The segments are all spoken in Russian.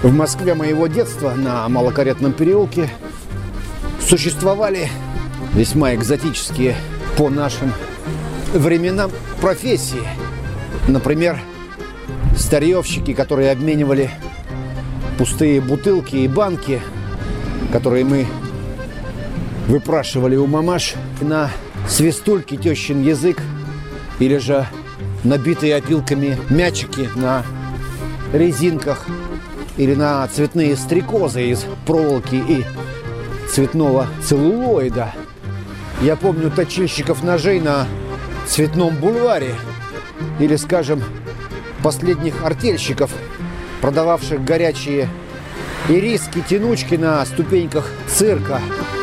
В Москве моего детства на Малокаретном переулке существовали весьма экзотические по нашим временам профессии. Например, старьевщики, которые обменивали пустые бутылки и банки, которые мы выпрашивали у мамаш, на свистульки тещин язык, или же набитые опилками мячики на резинках, или на цветные стрекозы из проволоки и цветного целлулоида. Я помню точильщиков ножей на Цветном бульваре, или, скажем, последних артельщиков, продававших горячие ириски-тянучки на ступеньках цирка.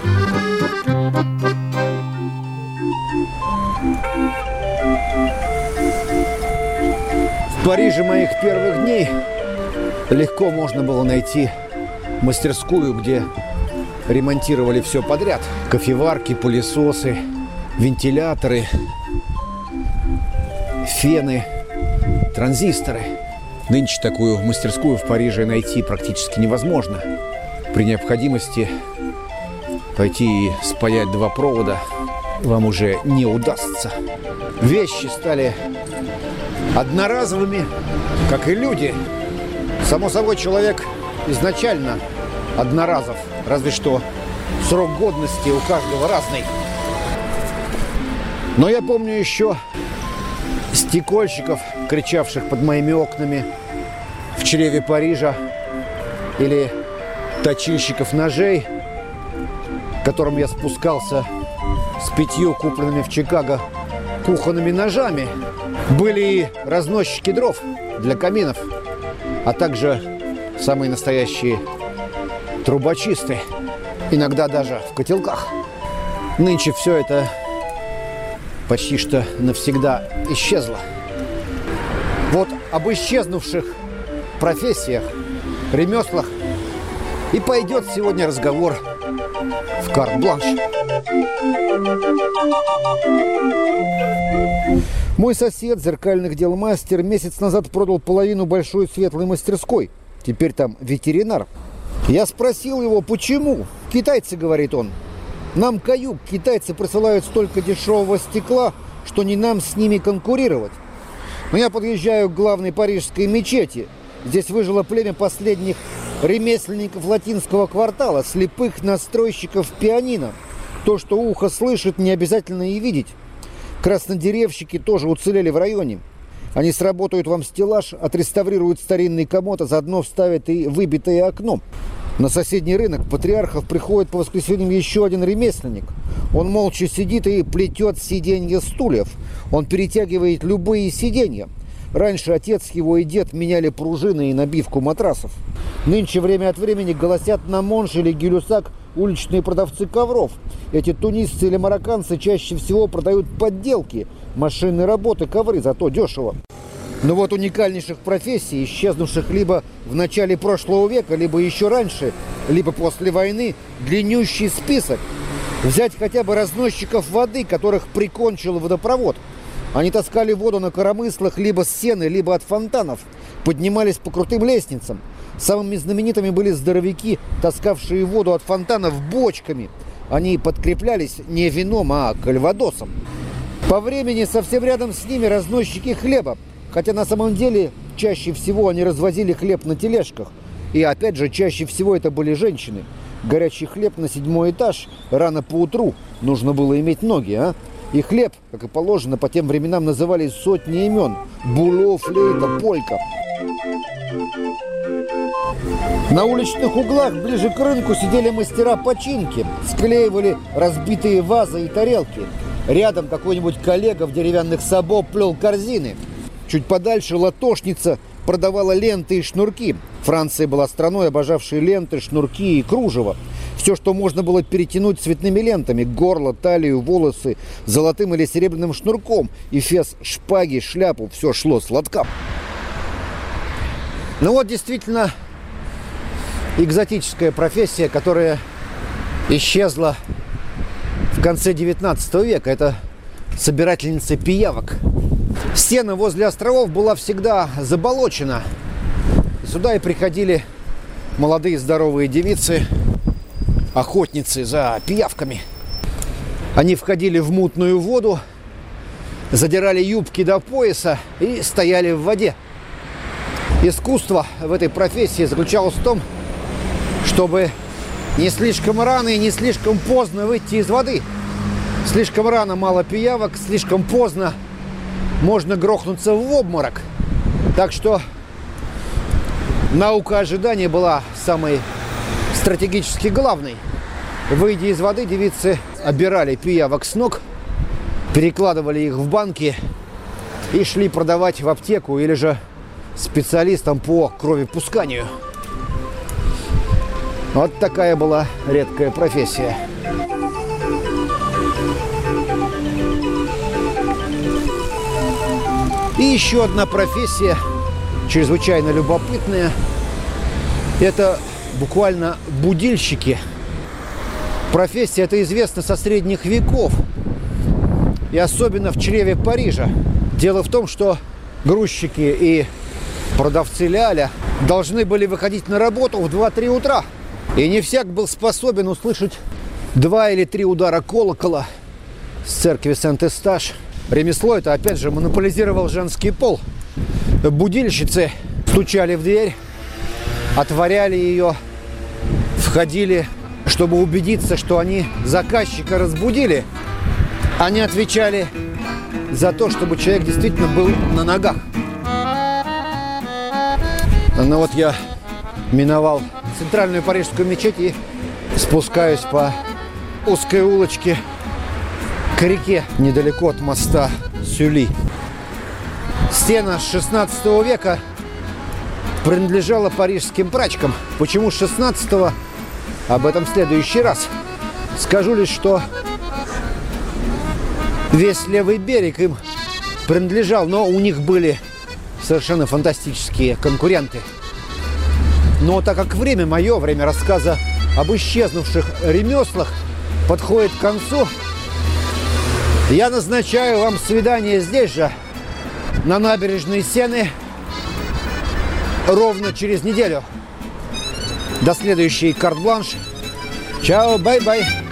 В Париже моих первых дней легко можно было найти мастерскую, где ремонтировали все подряд. Кофеварки, пылесосы, вентиляторы, фены, транзисторы. Нынче такую мастерскую в Париже найти практически невозможно. При необходимости пойти и спаять два провода вам уже не удастся. Вещи стали одноразовыми, как и люди. Само собой, человек изначально одноразов, разве что срок годности у каждого разный. Но я помню еще стекольщиков, кричавших под моими окнами в чреве Парижа, или точильщиков ножей, к которым я спускался с 5 купленными в Чикаго кухонными ножами. Были и разносчики дров для каминов, а также самые настоящие трубочисты, иногда даже в котелках. Нынче все это почти что навсегда исчезло. Вот об исчезнувших профессиях, ремеслах и пойдет сегодня разговор в карт-бланш. Мой сосед, зеркальных дел мастер, месяц назад продал половину большой светлой мастерской. Теперь там ветеринар. Я спросил его, почему? Китайцы, говорит он. Нам каюк китайцы присылают столько дешевого стекла, что не нам с ними конкурировать. Но я подъезжаю к главной парижской мечети. Здесь выжило племя последних ремесленников латинского квартала, слепых настройщиков пианино. То, что ухо слышит, не обязательно и видеть. Краснодеревщики тоже уцелели в районе. Они сработают вам стеллаж, отреставрируют старинный комод, а заодно вставят и выбитое окно. На соседний рынок Патриархов приходит по воскресеньям еще один ремесленник. Он молча сидит и плетет сиденья стульев. Он перетягивает любые сиденья. Раньше отец его и дед меняли пружины и набивку матрасов. Нынче время от времени голосят на Монш или Гюлюсак уличные продавцы ковров. Эти тунисцы или марокканцы чаще всего продают подделки, машинной работы ковры, зато дешево. Но вот уникальнейших профессий, исчезнувших либо в начале прошлого века, либо еще раньше, либо после войны, длиннющий список. Взять хотя бы разносчиков воды, которых прикончил водопровод. Они таскали воду на коромыслах либо с сены, либо от фонтанов, поднимались по крутым лестницам. Самыми знаменитыми были здоровяки, таскавшие воду от фонтанов бочками. Они подкреплялись не вином, а кальвадосом. По времени совсем рядом с ними разносчики хлеба. Хотя на самом деле чаще всего они развозили хлеб на тележках. И опять же, чаще всего это были женщины. Горячий хлеб на 7-й этаж рано поутру. Нужно было иметь ноги, а? И хлеб, как и положено, по тем временам называли сотни имен. Було, флейта, полька. На уличных углах ближе к рынку сидели мастера починки. Склеивали разбитые вазы и тарелки. Рядом какой-нибудь коллега в деревянных сабо плел корзины. Чуть подальше латошница продавала ленты и шнурки. Франция была страной, обожавшей ленты, шнурки и кружево. Все, что можно было перетянуть цветными лентами. Горло, талию, волосы, золотым или серебряным шнурком. Эфес, шпаги, шляпу. Все шло с лоткам. Ну вот действительно экзотическая профессия, которая исчезла в конце 19 века. Это собирательница пиявок. Стена возле островов была всегда заболочена. Сюда и приходили молодые здоровые девицы, охотницы за пиявками. Они входили в мутную воду, задирали юбки до пояса и стояли в воде. Искусство в этой профессии заключалось в том, чтобы не слишком рано и не слишком поздно выйти из воды. Слишком рано мало пиявок, слишком поздно можно грохнуться в обморок. Так что наука ожидания была самой стратегически главной. Выйдя из воды, девицы обирали пиявок с ног, перекладывали их в банки и шли продавать в аптеку или же специалистам по кровопусканию. Вот такая была редкая профессия. И еще одна профессия, чрезвычайно любопытная, это буквально будильщики. Профессия эта известна со средних веков, и особенно в чреве Парижа. Дело в том, что грузчики и продавцы ляля должны были выходить на работу в 2-3 утра. И не всяк был способен услышать 2 или 3 удара колокола с церкви Сент-Эстаж. Ремесло это, опять же, монополизировал женский пол. Будильщицы стучали в дверь, отворяли ее, входили, чтобы убедиться, что они заказчика разбудили. Они отвечали за то, чтобы человек действительно был на ногах. Ну вот я миновал центральную парижскую мечеть и спускаюсь по узкой улочке к реке, недалеко от моста Сюли. Стена 16 века принадлежала парижским прачкам. Почему 16-го? Об этом в следующий раз. Скажу лишь, что весь левый берег им принадлежал, но у них были совершенно фантастические конкуренты. Но так как мое время рассказа об исчезнувших ремеслах подходит к концу, я назначаю вам свидание здесь же, на набережной Сены, ровно через неделю. До следующей карт-бланш. Чао, бай-бай.